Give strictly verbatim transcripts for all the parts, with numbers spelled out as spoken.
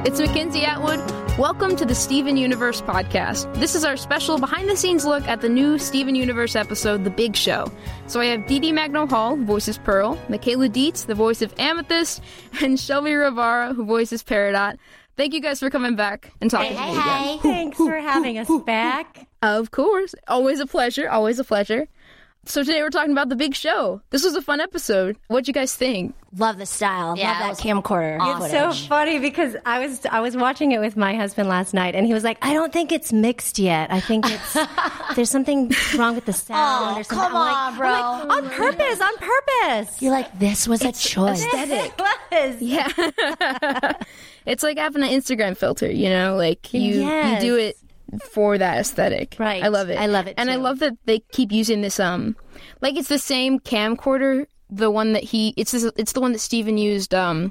It's Mackenzie Atwood. Welcome to the Steven Universe podcast. This is our special behind-the-scenes look at the new Steven Universe episode, The Big Show. So I have Dee Dee Magno-Hall, who voices Pearl, Michaela Dietz, the voice of Amethyst, and Shelby Rivara, who voices Peridot. Thank you guys for coming back and talking hey, to me hey, again. Thanks for having us back. Of course. Always a pleasure. Always a pleasure. So today we're talking about The Big Show. This was a fun episode. What'd you guys think? Love the style. Yeah, Love that camcorder. awesome. It's so funny because I was I was watching it with my husband last night, and he was like, "I don't think it's mixed yet. I think it's there's something wrong with the sound." Oh, or something." come I'm on, like, bro. I'm like, on purpose, on purpose. You're like, this was a choice. Aesthetic. It was. Yeah. It's like having an Instagram filter, you know? Like, you, Yes. you do it for that aesthetic. Right. I love it. I love it, And I too. love that they keep using this, um, like, it's the same camcorder, the one that he, it's this, it's the one that Steven used, um,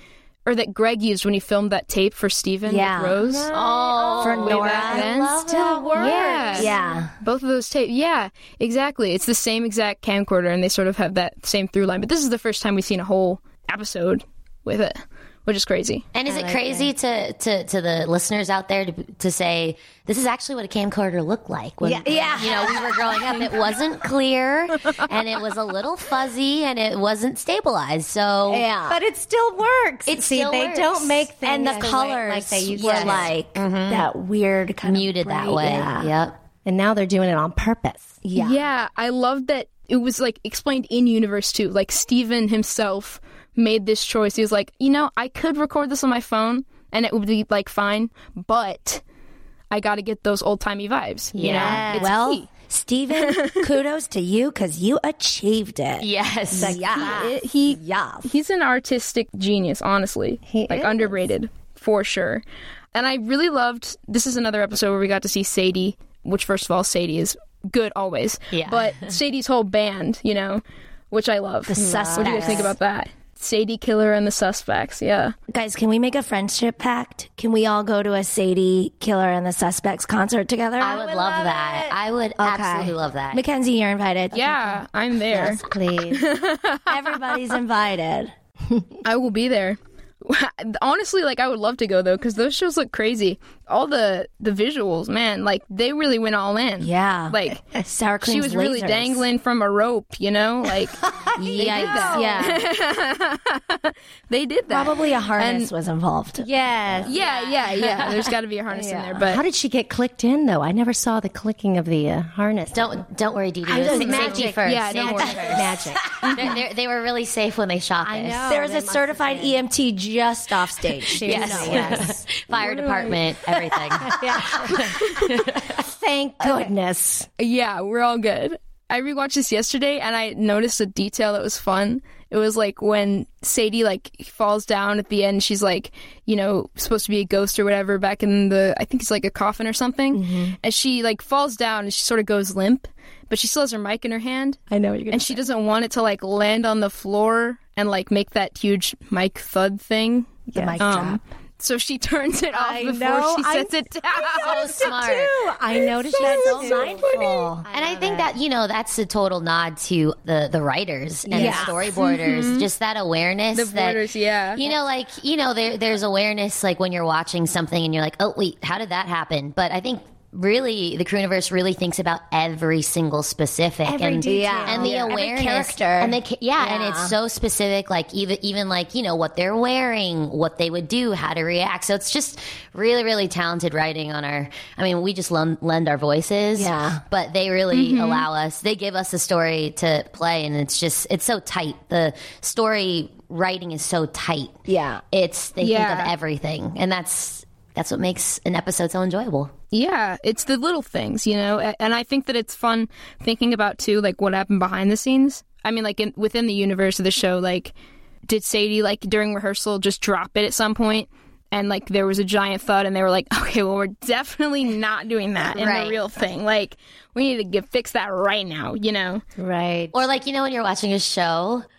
or that Greg used when he filmed that tape for Steven Yeah. with Rose. Oh, For Way Nora. back then. love Still that. works. Yeah. Yeah. Both of those tapes. Yeah, exactly. It's the same exact camcorder, and they sort of have that same through line. But this is the first time we've seen a whole episode with it, which is crazy. And is it crazy to, to, to the listeners out there to, to say this is actually what a camcorder looked like when Yeah. Yeah. you know we were growing up? It wasn't clear, and it was a little fuzzy, and it wasn't stabilized. So Yeah. But it still works. It See, still they works. don't make things And the way- colors like they used were to. like that weird kind muted of that bright- way. Yeah. Yep. And now they're doing it on purpose. Yeah. Yeah, I love that it was like explained in universe too. Like Steven himself made this choice. He was like, you know, I could record this on my phone and it would be like fine, but I got to get those old timey vibes. You Yeah. know, it's Well, key. Steven, kudos to you because you achieved it. Yes. Yeah. It- he Yeah. he's an artistic genius, honestly. He like is. underrated for sure. And I really loved. This is another episode where we got to see Sadie. Which, first of all, Sadie is good always. Yeah. But Sadie's whole band, you know, which I love. The What do you guys think Suspects. about that? Sadie Killer and the Suspects. Yeah. Guys, can we make a friendship pact? Can we all go to a Sadie Killer and the Suspects concert together? I would love that. I would absolutely love that. Mackenzie, you're invited. Yeah, I'm there. Yes, please. Everybody's invited. I will be there. Honestly, like I would love to go though, because those shows look crazy. All the the visuals, man, like they really went all in. Yeah. Like Sour cream. she was really dangling from a rope, you know, like Yikes. Yeah. they did that. Probably a harness was involved. Yes. Yeah, yeah, yeah. There's got to be a harness in there, but How did she get clicked in, though? I never saw the clicking of the uh, harness. Don't don't worry, Dee Dee. I It was just- safety magic. first. yeah, don't worry. Magic. They're, they're, they were really safe when they shot this. I know. There was they a must certified E M T just off stage. Yes. Yes. Fire department, everything. Thank goodness. Yeah, we're all good. I rewatched this yesterday and I noticed a detail that was fun. It was like when Sadie like falls down at the end, she's like, you know, supposed to be a ghost or whatever back in the, I think it's like a coffin or something. Mm-hmm. And she like falls down and she sort of goes limp, but she still has her mic in her hand. I know what you're going And she doesn't want it to like land on the floor and like make that huge mic thud thing. The mic Um, drop. so she turns it off I before know. she I- sets it down. So smart. I noticed that So too. mindful. And I think that, you know, that's a total nod to the, the writers and Yeah. the storyboarders. Just that awareness. The that, borders, yeah. You know, like, you know, there, there's awareness like when you're watching something and you're like, oh, wait, how did that happen? But I think really the Crewniverse really thinks about every single specific Every and, detail. and the Yeah. Every awareness. character. And they, ca- yeah, and Yeah. it's so specific, like even, even like, you know, what they're wearing, what they would do, how to react. So it's just really, really talented writing on our, I mean, we just lend, lend our voices. Yeah. But they really allow us, they give us a story to play, and it's just, it's so tight. The story writing is so tight. Yeah. It's, they Yeah. think of everything. And that's, that's what makes an episode so enjoyable. Yeah, it's the little things, you know, a- and I think that it's fun thinking about too, like what happened behind the scenes. I mean, like in, within the universe of the show, like did Sadie like during rehearsal just drop it at some point, and like there was a giant thud, and they were like, okay, well we're definitely not doing that in Right. the real thing. Like we need to get fix that right now, you know. Right. Or like, you know, when you're watching a show,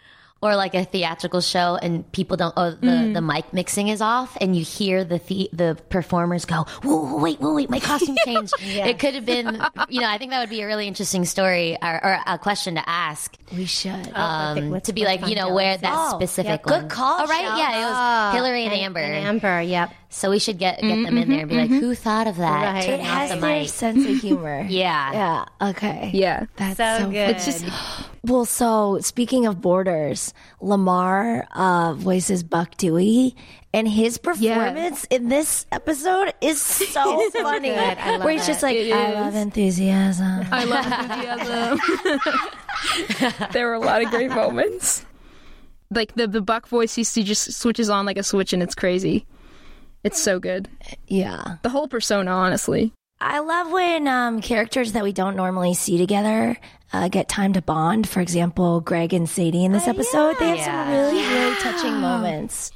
or like a theatrical show and people don't, oh, the, mm. the mic mixing is off and you hear the the, the performers go, whoa, whoa, wait, whoa, wait, my costume changed. Yeah. It could have been, you know, I think that would be a really interesting story or, or a question to ask. We should. Um, to be like, you know, where that oh, specific yeah, one. Good call. Oh, right? Shell. Yeah, it was oh, Hillary and, and Amber. And Amber, yep. So we should get get mm-hmm, them in there and be mm-hmm. like, who thought of that? Right. It has the their sense of humor. Yeah. Yeah. Okay. Yeah. That's so, so good. It's just, well, so speaking of Borders, Lamar uh, voices Buck Dewey, and his performance yeah. in this episode is so funny. Where he's it. just like, it I is. love enthusiasm. I love enthusiasm. There were a lot of great moments. Like the, the Buck voice, he just switches on like a switch and it's crazy. It's so good. Yeah. The whole persona, honestly. I love when um, characters that we don't normally see together uh, get time to bond. For example, Greg and Sadie in this uh, episode. yeah. They have yeah. some really, yeah. really touching moments.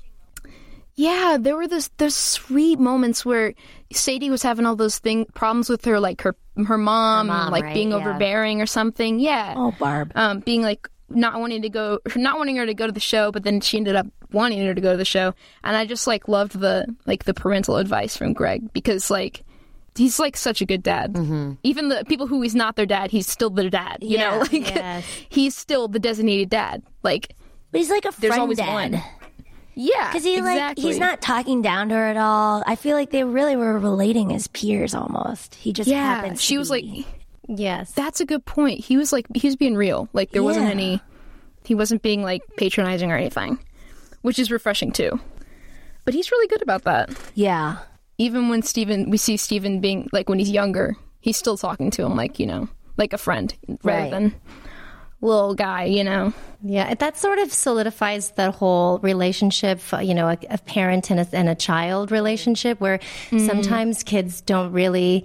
Yeah, there were those those sweet moments where Sadie was having all those thing problems with her, like her her mom, Her mom, like right? being Yeah. overbearing or something. Yeah. Oh, Barb. Um, being like not wanting to go, not wanting her to go to the show, but then she ended up wanting her to go to the show. And I just like loved the like the parental advice from Greg because like he's like such a good dad. Mm-hmm. Even the people who he's not their dad, he's still their dad. You Yeah, know, like yes. he's still the designated dad. Like But he's like a there's friend always dad. one. Yeah, Because he exactly. like he's not talking down to her at all. I feel like they really were relating as peers almost. He just Yeah, happens. she to was be. like. Yes. That's a good point. He was like, he was being real. Like, there wasn't Yeah. any, he wasn't being like patronizing or anything, which is refreshing too. But he's really good about that. yeah, Even when Steven, we see Steven being like, when he's younger, he's still talking to him like, you know, like a friend rather Right. than little guy, you know. Yeah, that sort of solidifies the whole relationship, you know, a, a parent and a, and a child relationship where Mm. sometimes kids don't really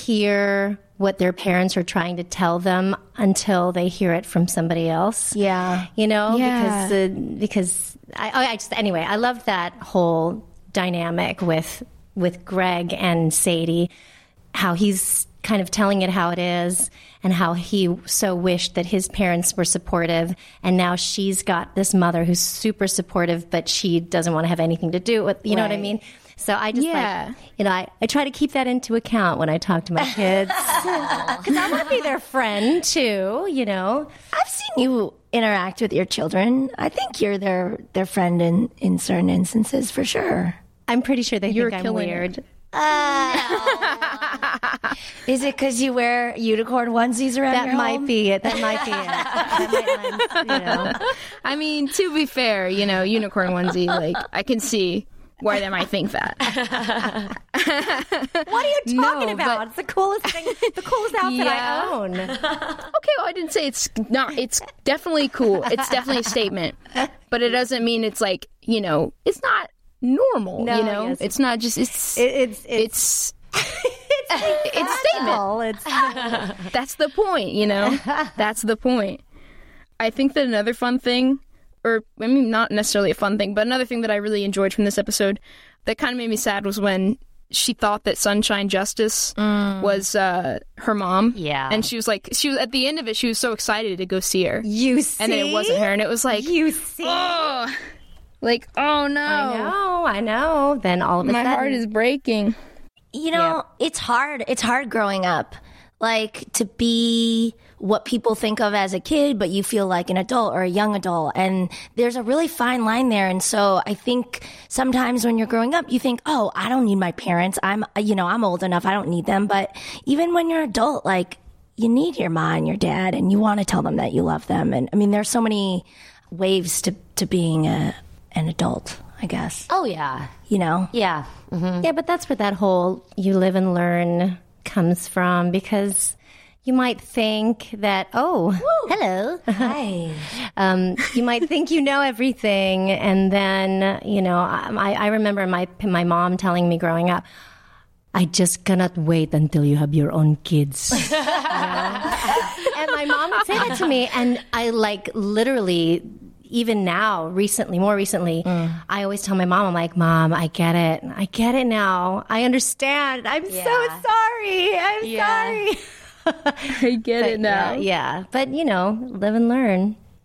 hear what their parents are trying to tell them until they hear it from somebody else. yeah. You know, Yeah. because uh, because I, I just anyway, I love that whole dynamic with with Greg and Sadie, how he's kind of telling it how it is and how he so wished that his parents were supportive, and now she's got this mother who's super supportive, but she doesn't want to have anything to do with, you know what I Right. mean? So I just Yeah. like, you know, I, I try to keep that into account when I talk to my kids. Because I want to be their friend too, you know. I've seen you interact with your children. I think you're their their friend in in certain instances for sure. I'm pretty sure they You're think I'm killing it. weird. Is it because you wear unicorn onesies around That your might home? be it. That might be it. That might, you know. I mean, to be fair, you know, unicorn onesie, like, I can see why they might think that. What are you talking No, about? but- It's the coolest thing, the coolest outfit Yeah. I own. Okay, well, I didn't say it's not. It's definitely cool. It's definitely a statement, but it doesn't mean it's like, you know, it's not normal. No, you know, yes. it's not just. It's It, it's it's it's it's statement. all. It's That's the point. You know, that's the point. I think that another fun thing, or I mean, not necessarily a fun thing, but another thing that I really enjoyed from this episode that kind of made me sad was when she thought that Sunshine Justice was uh, her mom. Yeah. And she was like, she was at the end of it, she was so excited to go see her. you see, And then it wasn't her, and it was like, You see, oh, like, oh no. I know, I know. Then all of a My sudden, heart is breaking. You know, it's hard. It's hard growing up, like to be what people think of as a kid, but you feel like an adult or a young adult. And there's a really fine line there. And so I think sometimes when you're growing up, you think, oh, I don't need my parents. I'm, you know, I'm old enough. I don't need them. But even when you're adult, like you need your mom and your dad and you want to tell them that you love them. And I mean, there's so many waves to, to being a, an adult, I guess, Oh, yeah. you know? Yeah. Mm-hmm. yeah, but that's where that whole "you live and learn" comes from, because you might think that, oh, hello. Hi. Um, you might think you know everything, and then you know. I, I remember my my mom telling me growing up, "I just cannot wait until you have your own kids." You know? And my mom would say that to me, and I like literally. Even now, recently, more recently, Mm. I always tell my mom, I'm like, Mom, I get it. I get it now. I understand. I'm so Yeah. sorry. I'm Yeah. sorry. I get it now. Yeah, yeah. But, you know, live and learn.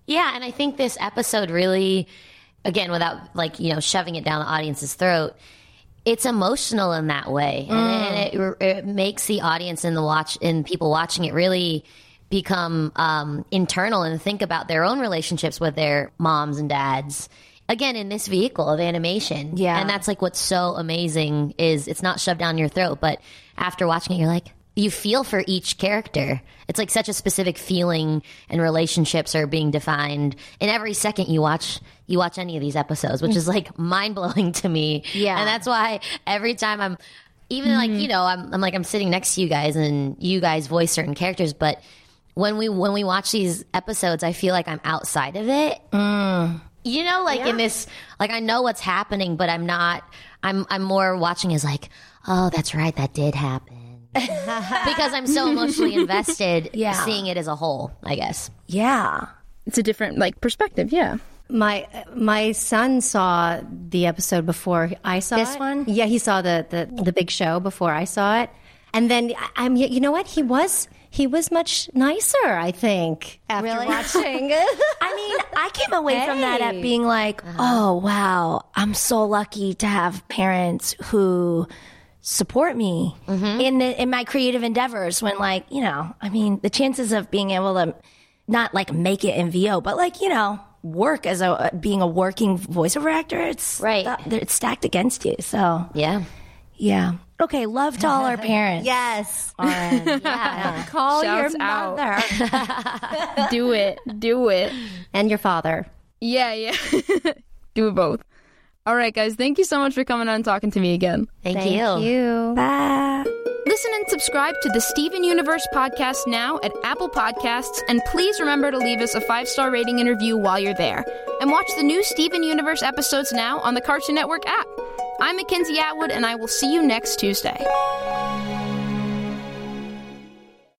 Yeah, and I think this episode really, again, without like, you know, shoving it down the audience's throat, it's emotional in that way. Mm. And it, it makes the audience and the watch and people watching it really become um, internal and think about their own relationships with their moms and dads. Again, in this vehicle of animation. Yeah. And that's like what's so amazing is it's not shoved down your throat, but after watching it, you're like, you feel for each character. It's like such a specific feeling, and relationships are being defined in every second you watch you watch any of these episodes, which is like mind blowing to me. Yeah. And that's why every time I'm even mm-hmm. like, you know, I'm, I'm like I'm sitting next to you guys and you guys voice certain characters, but when we when we watch these episodes, I feel like I'm outside of it. Mm. You know, like yeah. in this, like I know what's happening, but I'm not. I'm I'm more watching as like, oh, that's right, that did happen. Because I'm so emotionally invested yeah. seeing it as a whole, I guess. Yeah. It's a different, like, perspective, yeah. My my son saw the episode before I saw this it. one? Yeah, he saw the, the, the big show before I saw it. And then, I'm you know what? He was he was much nicer, I think, after really? watching. I mean, I came away hey. from that at being like, oh, wow, I'm so lucky to have parents who support me mm-hmm. in the, in my creative endeavors when, like, you know, I mean, the chances of being able to not like make it in V O, but like, you know, work as a being a working voiceover actor, it's right. it's stacked against you. So yeah, yeah. Okay, love to all our parents. Yes. All right. Yeah. Call Shouts your mother. Do it. Do it. And your father. Yeah, yeah. Do it both. All right, guys. Thank you so much for coming on and talking to me again. Thank, Thank you. you. Bye. Listen and subscribe to the Steven Universe podcast now at Apple Podcasts, and please remember to leave us a five-star rating and review while you're there. And watch the new Steven Universe episodes now on the Cartoon Network app. I'm Mackenzie Atwood, and I will see you next Tuesday.